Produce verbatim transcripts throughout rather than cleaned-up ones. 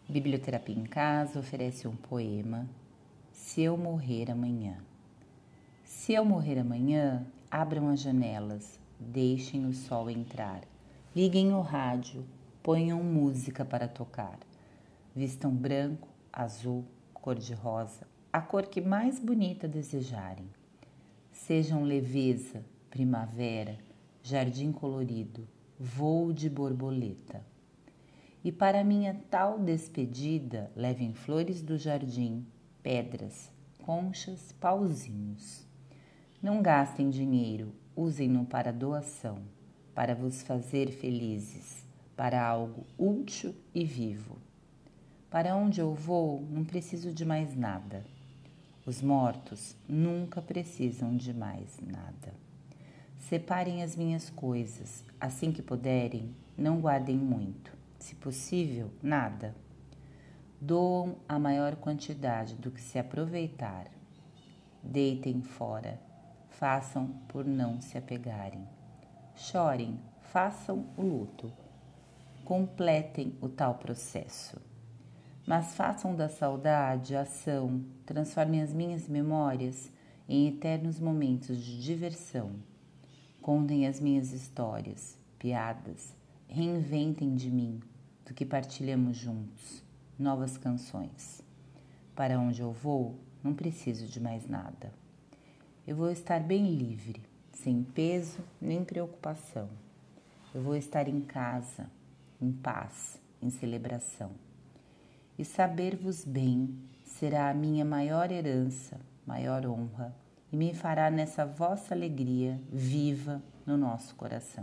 Biblioterapia em Casa oferece um poema, Se Eu Morrer Amanhã. Se eu morrer amanhã, abram as janelas, deixem o sol entrar. Liguem o rádio, ponham música para tocar. Vistam branco, azul, cor-de-rosa, a cor que mais bonita desejarem. Sejam leveza, primavera, jardim colorido, voo de borboleta. E para minha tal despedida, levem flores do jardim, pedras, conchas, pauzinhos. Não gastem dinheiro, usem-no para doação, para vos fazer felizes, para algo útil e vivo. Para onde eu vou, não preciso de mais nada. Os mortos nunca precisam de mais nada. Separem as minhas coisas, assim que puderem, não guardem muito. Se possível, nada. Doam a maior quantidade do que se aproveitar. Deitem fora. Façam por não se apegarem. Chorem, façam o luto. Completem o tal processo. Mas façam da saudade ação, transformem as minhas memórias em eternos momentos de diversão. Contem as minhas histórias, piadas, reinventem de mim, do que partilhamos juntos, novas canções. Para onde eu vou, não preciso de mais nada. Eu vou estar bem livre, sem peso nem preocupação. Eu vou estar em casa, em paz, em celebração. E saber-vos bem será a minha maior herança, maior honra, e me fará nessa vossa alegria viva no nosso coração.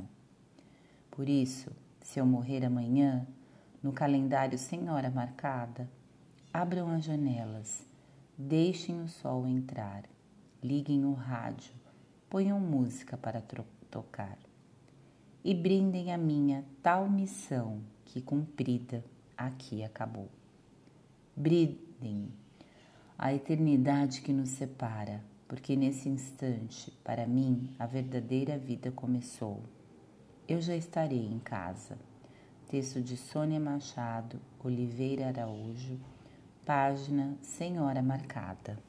Por isso, se eu morrer amanhã, no calendário sem hora marcada, abram as janelas, deixem o sol entrar, liguem o rádio, ponham música para tocar e brindem a minha tal missão que, cumprida, aqui acabou. Brindem a eternidade que nos separa, porque nesse instante, para mim, a verdadeira vida começou. Eu já estarei em casa. Texto de Sônia Machado, Oliveira Araújo, página sem hora marcada.